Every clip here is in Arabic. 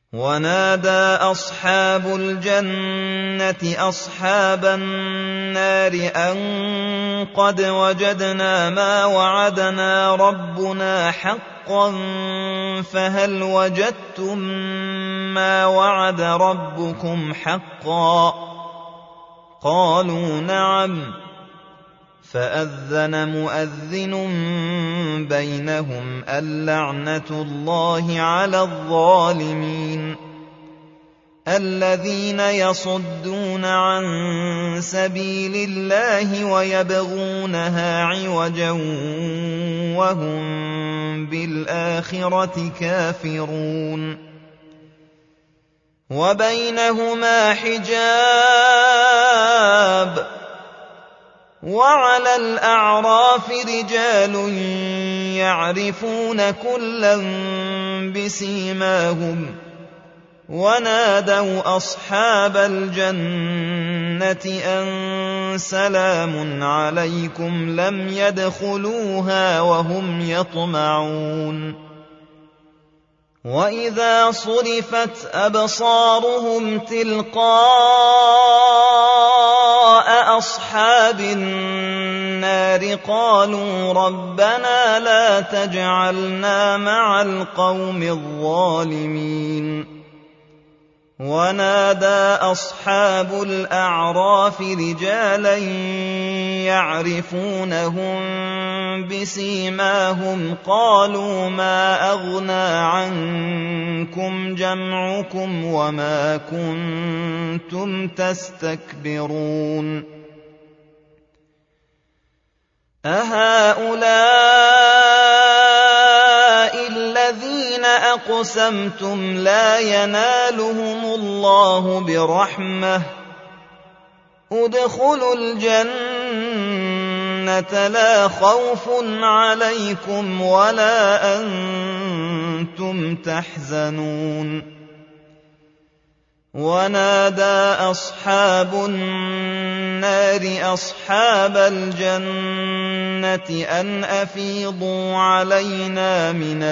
ونادى أصحاب الجنة أصحاب النار أن قد وجدنا ما وعدنا ربنا حقا فهل وجدتم ما وعد ربكم حقا قالوا نعم فأذن مؤذن بينهم اللعنة الله على الظالمين الذين يصدون عن سبيل الله ويبغونها عوجا وهم بالآخرة كافرون وبينهما حجاب وعلى الأعراف رجال يعرفون كلا بسيماهم ونادوا أصحاب الجنة أن سلام عليكم لم يدخلوها وهم يطمعون وإذا صرفت أبصارهم تلقاء أصحاب النار قالوا ربنا لا تجعلنا مع القوم الظالمين ونادى أصحاب الأعراف رجالا يعرفونهم بسيماهم قالوا ما أغنى عنكم جمعكم وما كنتم تستكبرون أهؤلاء الذين أقسمتم لا ينالهم الله برحمة ادخلوا الجنة لا خوف عليكم ولا أنتم تحزنون ونادى أصحاب النار أصحاب الجنة أن أفيضوا علينا من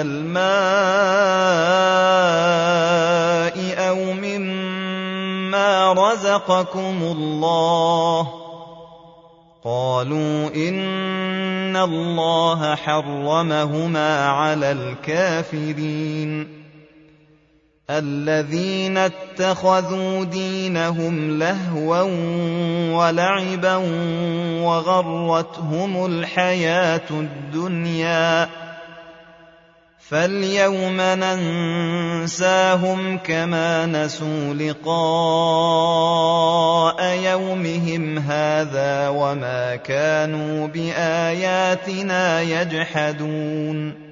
الماء أو مما رزقكم الله قالوا إن الله حرمهما على الكافرين الذين اتخذوا دينهم لهوا ولعبا وغرتهم الحياة الدنيا فاليوم ننساهم كما نسوا لقاء يومهم هذا وما كانوا بآياتنا يجحدون